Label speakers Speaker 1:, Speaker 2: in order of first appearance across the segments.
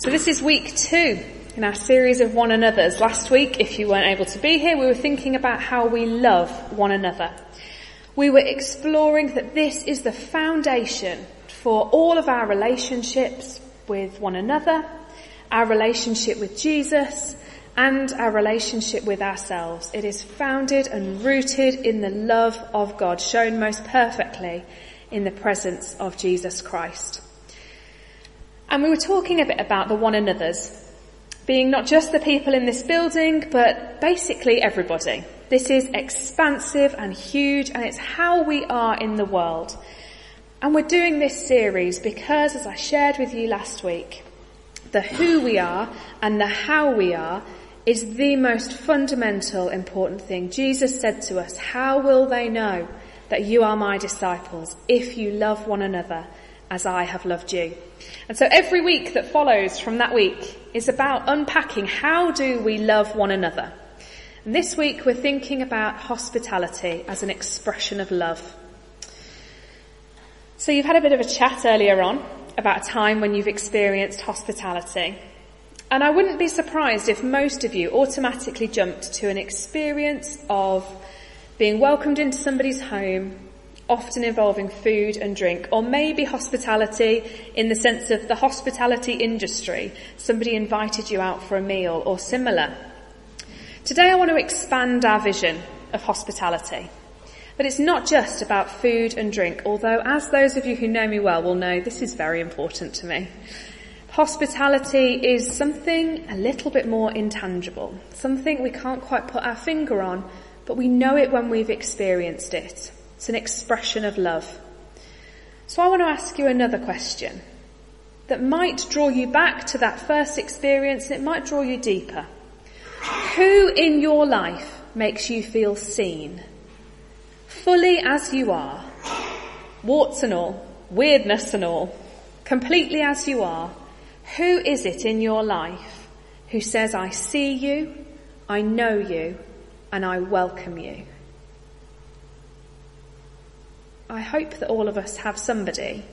Speaker 1: So this is week 2 in our series of one another's. Last week, if you weren't able to be here, we were thinking about how we love one another. We were exploring that this is the foundation for all of our relationships with one another, our relationship with Jesus, and our relationship with ourselves. It is founded and rooted in the love of God, shown most perfectly in the presence of Jesus Christ. And we were talking a bit about the one another's, being not just the people in this building, but basically everybody. This is expansive and huge, and it's how we are in the world. And we're doing this series because, as I shared with you last week, the who we are and the how we are is the most fundamental important thing. Jesus said to us, "How will they know that you are my disciples if you love one another as I have loved you?" And so every week that follows from that week is about unpacking how do we love one another. And this week we're thinking about hospitality as an expression of love. So you've had a bit of a chat earlier on about a time when you've experienced hospitality. And I wouldn't be surprised if most of you automatically jumped to an experience of being welcomed into somebody's home, often involving food and drink, or maybe hospitality in the sense of the hospitality industry. Somebody invited you out for a meal or similar. Today I want to expand our vision of hospitality. But it's not just about food and drink, although as those of you who know me well will know, this is very important to me. Hospitality is something a little bit more intangible, something we can't quite put our finger on, but we know it when we've experienced it. It's an expression of love. So I want to ask you another question that might draw you back to that first experience, and it might draw you deeper. Who in your life makes you feel seen? Fully as you are, warts and all, weirdness and all, completely as you are, who is it in your life who says, "I see you, I know you, and I welcome you"? I hope that all of us have somebody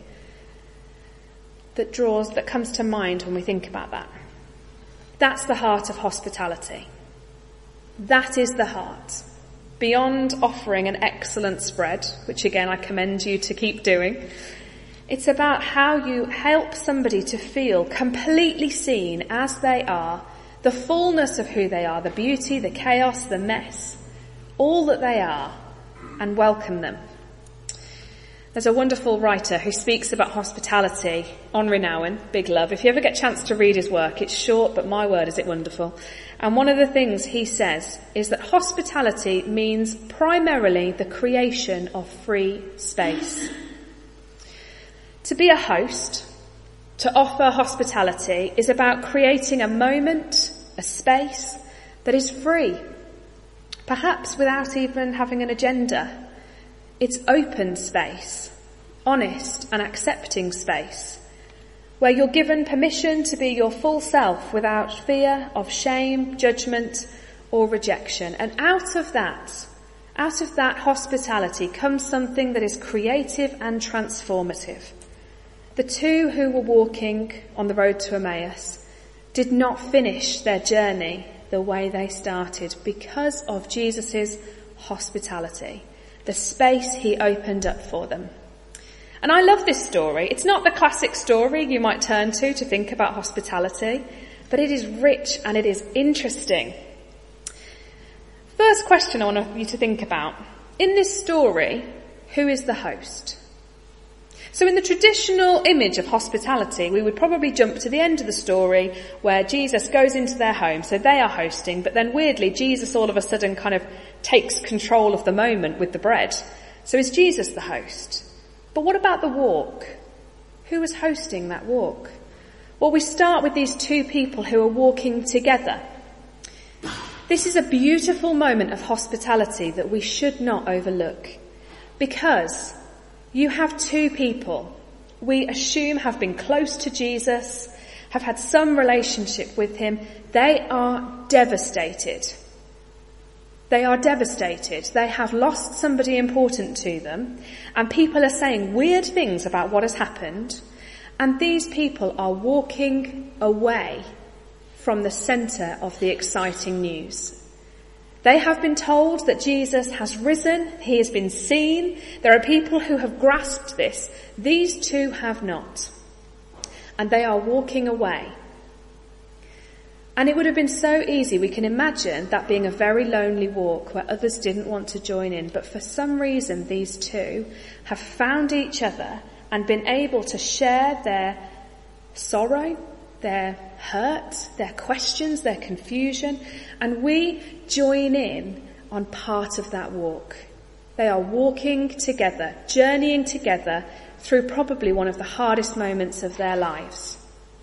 Speaker 1: that comes to mind when we think about that. That's the heart of hospitality. That is the heart. Beyond offering an excellent spread, which again I commend you to keep doing, it's about how you help somebody to feel completely seen as they are, the fullness of who they are, the beauty, the chaos, the mess, all that they are, and welcome them. There's a wonderful writer who speaks about hospitality, Henri Nouwen, big love. If you ever get a chance to read his work, it's short, but my word is it wonderful. And one of the things he says is that hospitality means primarily the creation of free space. To be a host, to offer hospitality, is about creating a moment, a space that is free, perhaps without even having an agenda. It's open space, honest and accepting space, where you're given permission to be your full self without fear of shame, judgment or rejection. And out of that hospitality comes something that is creative and transformative. The two who were walking on the road to Emmaus did not finish their journey the way they started because of Jesus' hospitality, the space he opened up for them. And I love this story. It's not the classic story you might turn to think about hospitality, but it is rich and it is interesting. First question I want you to think about. In this story, who is the host? So in the traditional image of hospitality, we would probably jump to the end of the story where Jesus goes into their home, so they are hosting, but then weirdly Jesus all of a sudden kind of takes control of the moment with the bread. So is Jesus the host? But what about the walk? Who was hosting that walk? Well, we start with these two people who are walking together. This is a beautiful moment of hospitality that we should not overlook, because you have two people we assume have been close to Jesus, have had some relationship with him. They are devastated. They are devastated. They have lost somebody important to them, and people are saying weird things about what has happened, And these people are walking away from the centre of the exciting news. They have been told that Jesus has risen, he has been seen. There are people who have grasped this. These two have not. And they are walking away. And it would have been so easy, we can imagine that being a very lonely walk where others didn't want to join in. But for some reason, these two have found each other and been able to share their sorrow, their hurt, their questions, their confusion, and we join in on part of that walk. They are walking together, journeying together through probably one of the hardest moments of their lives.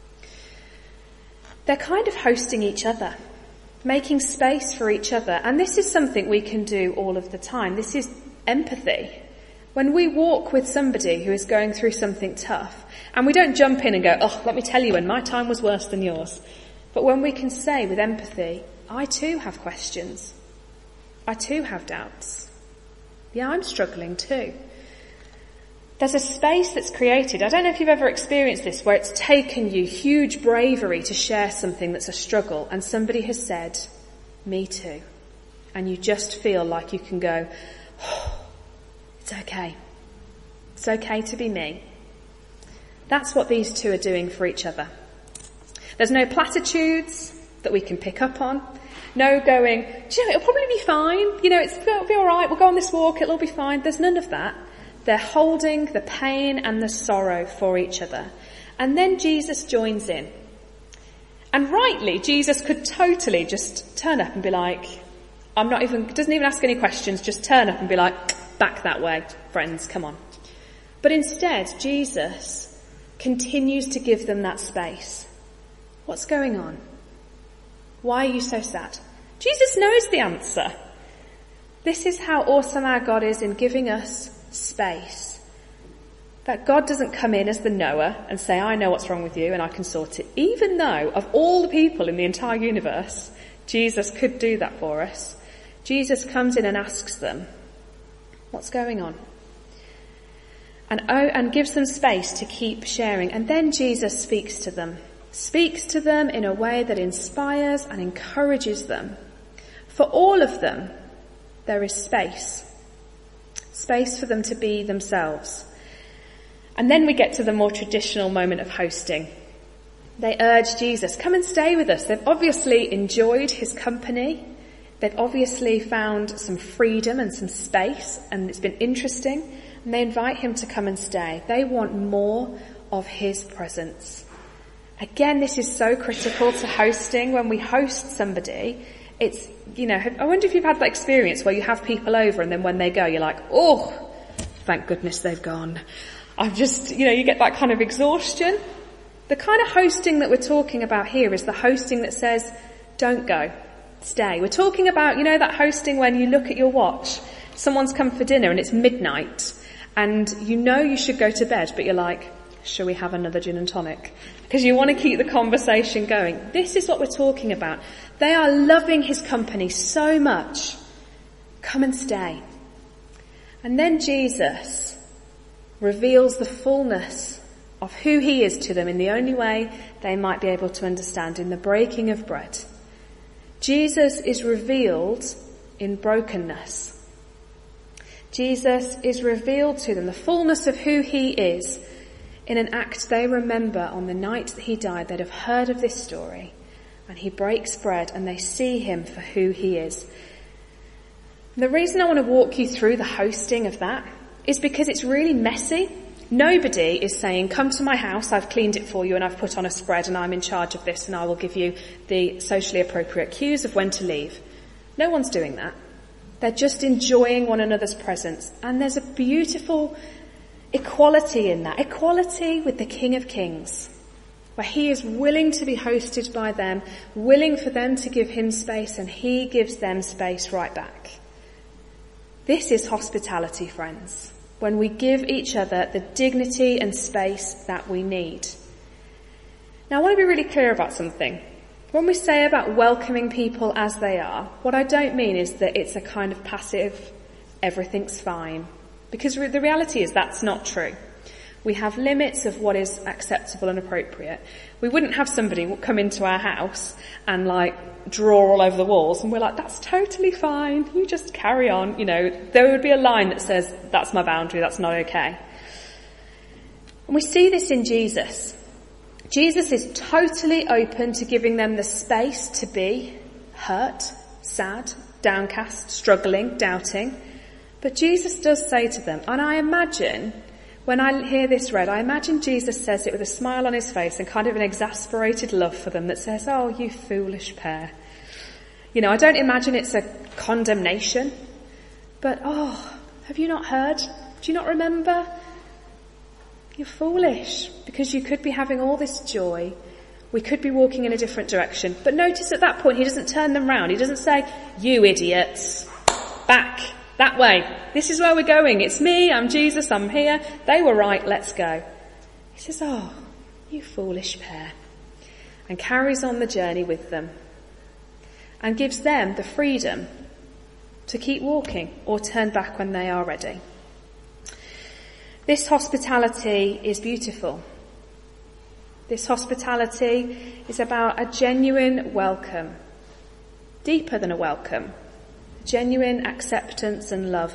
Speaker 1: They're kind of hosting each other, making space for each other, and this is something we can do all of the time. This is empathy. When we walk with somebody who is going through something tough, and we don't jump in and go, oh, let me tell you when my time was worse than yours. But when we can say with empathy, I too have questions. I too have doubts. Yeah, I'm struggling too. There's a space that's created. I don't know if you've ever experienced this, where it's taken you huge bravery to share something that's a struggle, and somebody has said, me too. And you just feel like you can go, oh, it's okay. It's okay to be me. That's what these two are doing for each other. There's no platitudes that we can pick up on. No going, do you know, it'll probably be fine. You know, it'll be all right. We'll go on this walk. It'll all be fine. There's none of that. They're holding the pain and the sorrow for each other. And then Jesus joins in. And rightly, Jesus could totally just turn up and be like, doesn't even ask any questions, just turn up and be like, back that way, friends, come on. But instead, Jesus continues to give them that space. What's going on? Why are you so sad? Jesus knows the answer. This is how awesome our God is in giving us space. That God doesn't come in as the knower and say, I know what's wrong with you and I can sort it. Even though of all the people in the entire universe, Jesus could do that for us. Jesus comes in and asks them, what's going on? And gives them space to keep sharing. And then Jesus speaks to them in a way that inspires and encourages them. For all of them, there is space for them to be themselves. And then we get to the more traditional moment of hosting. They urge Jesus, come and stay with us. They've obviously enjoyed his company. They've obviously found some freedom and some space, and it's been interesting. And they invite him to come and stay. They want more of his presence. Again, this is so critical to hosting. When we host somebody, it's, I wonder if you've had that experience where you have people over and then when they go, you're like, oh, thank goodness they've gone. I've just, you get that kind of exhaustion. The kind of hosting that we're talking about here is the hosting that says, don't go, stay. We're talking about, that hosting when you look at your watch, someone's come for dinner and it's midnight and you should go to bed, but you're like, shall we have another gin and tonic? Because you want to keep the conversation going. This is what we're talking about. They are loving his company so much. Come and stay. And then Jesus reveals the fullness of who he is to them in the only way they might be able to understand, in the breaking of bread. Jesus is revealed in brokenness. Jesus is revealed to them, the fullness of who he is, in an act they remember on the night that he died. They'd have heard of this story, and he breaks bread and they see him for who he is. The reason I want to walk you through the hosting of that is because it's really messy. Nobody is saying, come to my house, I've cleaned it for you and I've put on a spread and I'm in charge of this and I will give you the socially appropriate cues of when to leave. No one's doing that. They're just enjoying one another's presence. And there's a beautiful equality in that. Equality with the King of Kings, where he is willing to be hosted by them, willing for them to give him space, and he gives them space right back. This is hospitality, friends, when we give each other the dignity and space that we need. Now, I want to be really clear about something. When we say about welcoming people as they are, what I don't mean is that it's a kind of passive, everything's fine. Because the reality is that's not true. We have limits of what is acceptable and appropriate. We wouldn't have somebody come into our house and draw all over the walls and we're like, that's totally fine, you just carry on. There would be a line that says, that's my boundary, that's not okay. And we see this in Jesus. Jesus is totally open to giving them the space to be hurt, sad, downcast, struggling, doubting. But Jesus does say to them, and I imagine, when I hear this read, I imagine Jesus says it with a smile on his face and kind of an exasperated love for them that says, oh, you foolish pair. I don't imagine it's a condemnation, but have you not heard? Do you not remember? You're foolish, because you could be having all this joy. We could be walking in a different direction. But notice at that point, he doesn't turn them round. He doesn't say, you idiots, back, that way. This is where we're going. It's me, I'm Jesus, I'm here. They were right, let's go. He says, oh, you foolish pair. And carries on the journey with them. And gives them the freedom to keep walking or turn back when they are ready. This hospitality is beautiful. This hospitality is about a genuine welcome, deeper than a welcome, genuine acceptance and love.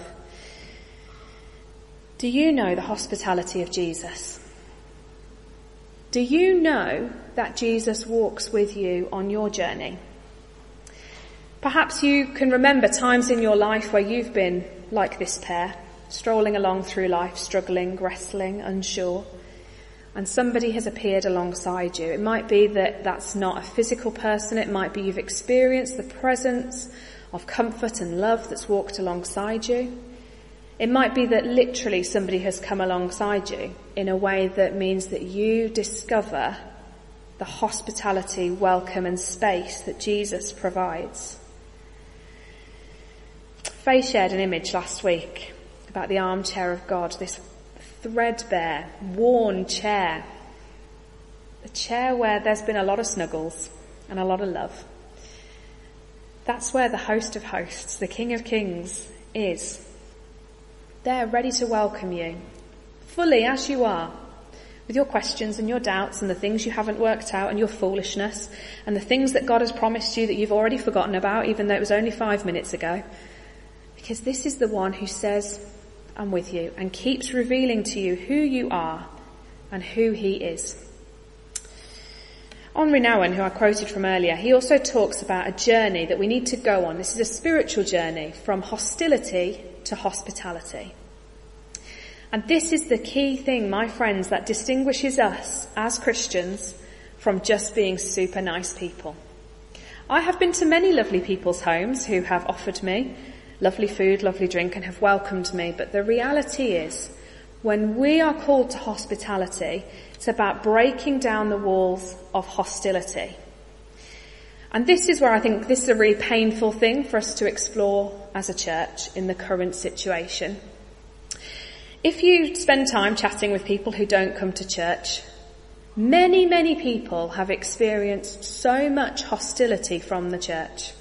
Speaker 1: Do you know the hospitality of Jesus? Do you know that Jesus walks with you on your journey? Perhaps you can remember times in your life where you've been like this pair, strolling along through life, struggling, wrestling, unsure, and somebody has appeared alongside you. It might be that that's not a physical person. It might be you've experienced the presence of comfort and love that's walked alongside you. It might be that literally somebody has come alongside you in a way that means that you discover the hospitality, welcome and space that Jesus provides. Faye shared an image last week about the armchair of God, this threadbare, worn chair. A chair where there's been a lot of snuggles and a lot of love. That's where the host of hosts, the King of Kings, is. They're ready to welcome you, fully as you are, with your questions and your doubts and the things you haven't worked out and your foolishness and the things that God has promised you that you've already forgotten about, even though it was only 5 minutes ago. Because this is the one who says, I'm with you, and keeps revealing to you who you are and who he is. Henri Nouwen, who I quoted from earlier, he also talks about a journey that we need to go on. This is a spiritual journey from hostility to hospitality. And this is the key thing, my friends, that distinguishes us as Christians from just being super nice people. I have been to many lovely people's homes who have offered me lovely food, lovely drink, and have welcomed me. But the reality is, when we are called to hospitality, it's about breaking down the walls of hostility. And this is where I think this is a really painful thing for us to explore as a church in the current situation. If you spend time chatting with people who don't come to church, many, many people have experienced so much hostility from the church.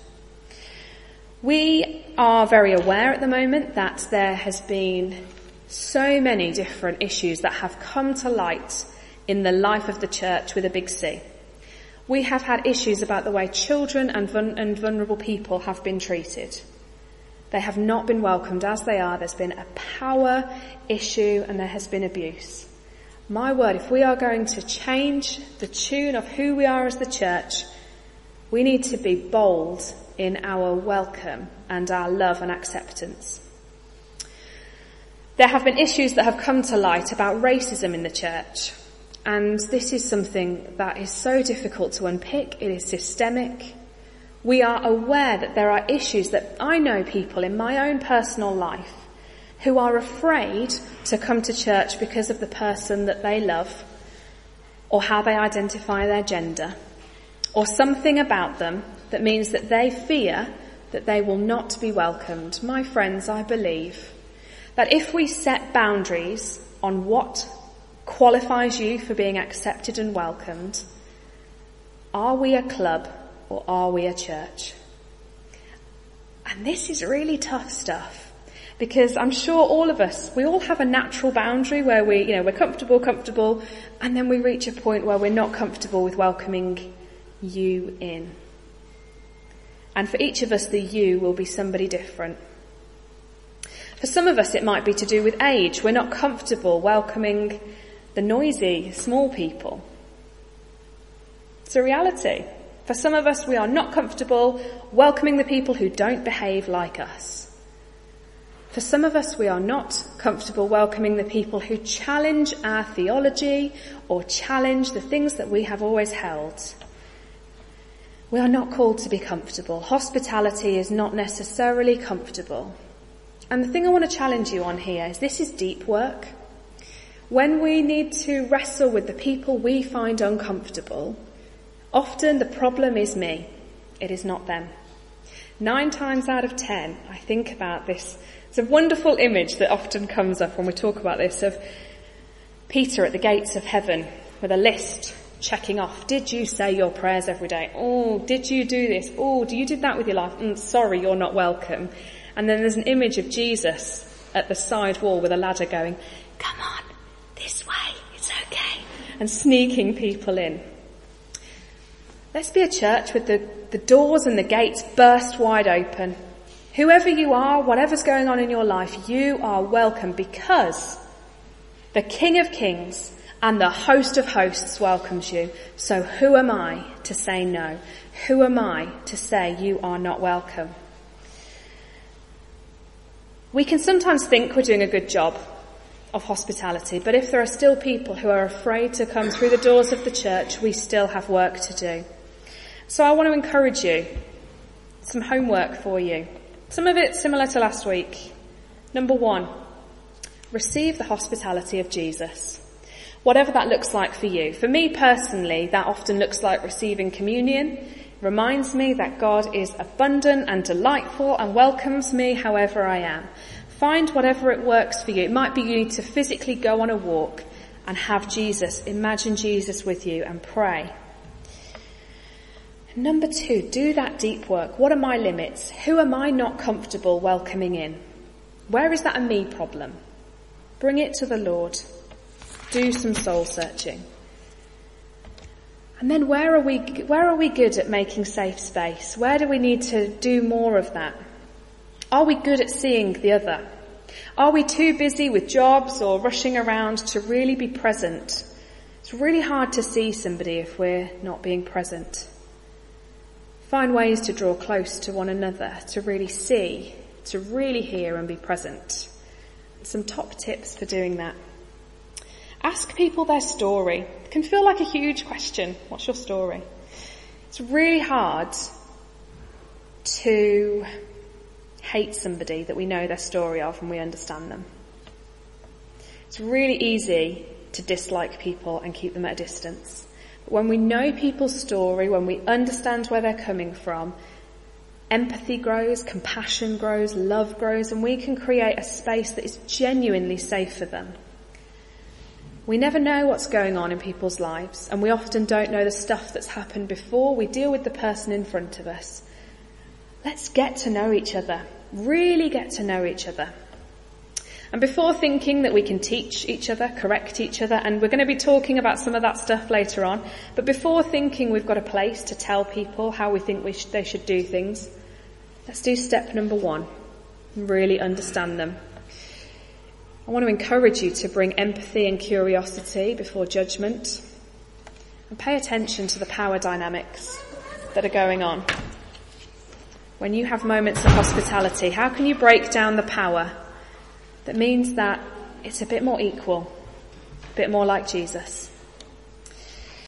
Speaker 1: We are very aware at the moment that there has been so many different issues that have come to light in the life of the church with a big C. We have had issues about the way children and vulnerable people have been treated. They have not been welcomed as they are. There's been a power issue and there has been abuse. My word, if we are going to change the tune of who we are as the church, we need to be bold in our welcome and our love and acceptance. There have been issues that have come to light about racism in the church, and this is something that is so difficult to unpick. It is systemic. We are aware that there are issues that I know people in my own personal life who are afraid to come to church because of the person that they love, or how they identify their gender, or something about them that means that they fear that they will not be welcomed. My friends, I believe that if we set boundaries on what qualifies you for being accepted and welcomed, are we a club or are we a church? And this is really tough stuff, Because I'm sure all of us, we all have a natural boundary where we're comfortable, and then we reach a point where we're not comfortable with welcoming you in. And for each of us, the you will be somebody different. For some of us, it might be to do with age. We're not comfortable welcoming the noisy, small people. It's a reality. For some of us, we are not comfortable welcoming the people who don't behave like us. For some of us, we are not comfortable welcoming the people who challenge our theology or challenge the things that we have always held. We are not called to be comfortable. Hospitality is not necessarily comfortable. And the thing I want to challenge you on here is this is deep work. When we need to wrestle with the people we find uncomfortable, often the problem is me. It is not them. 9 times out of 10, I think about this. It's a wonderful image that often comes up when we talk about this of Peter at the gates of heaven with a list checking off. Did you say your prayers every day? Oh, did you do this? Oh, do you do that with your life? Sorry, you're not welcome. And then there's an image of Jesus at the side wall with a ladder going, come on, this way, it's okay. And sneaking people in. Let's be a church with the doors and the gates burst wide open. Whoever you are, whatever's going on in your life, you are welcome because the King of Kings and the host of hosts welcomes you. So who am I to say no? Who am I to say you are not welcome? We can sometimes think we're doing a good job of hospitality, but if there are still people who are afraid to come through the doors of the church, we still have work to do. So I want to encourage you, some homework for you. Some of it similar to last week. Number 1, receive the hospitality of Jesus. Whatever that looks like for you. For me personally, that often looks like receiving communion. It reminds me that God is abundant and delightful and welcomes me however I am. Find whatever it works for you. It might be you need to physically go on a walk and have Jesus, imagine Jesus with you and pray. Number 2, do that deep work. What are my limits? Who am I not comfortable welcoming in? Where is that a me problem? Bring it to the Lord. Do some soul searching. And then where are we good at making safe space? Where do we need to do more of that? Are we good at seeing the other? Are we too busy with jobs or rushing around to really be present? It's really hard to see somebody if we're not being present. Find ways to draw close to one another, to really see, to really hear and be present. Some top tips for doing that. Ask people their story. It can feel like a huge question. What's your story? It's really hard to hate somebody that we know their story of and we understand them. It's really easy to dislike people and keep them at a distance. But when we know people's story, when we understand where they're coming from, empathy grows, compassion grows, love grows, and we can create a space that is genuinely safe for them. We never know what's going on in people's lives, and we often don't know the stuff that's happened before we deal with the person in front of us. Let's get to know each other, really get to know each other. And before thinking that we can teach each other, correct each other, and we're going to be talking about some of that stuff later on, but before thinking we've got a place to tell people how we think they should do things, let's do step number 1, and really understand them. I want to encourage you to bring empathy and curiosity before judgment and pay attention to the power dynamics that are going on. When you have moments of hospitality, how can you break down the power that means that it's a bit more equal, a bit more like Jesus?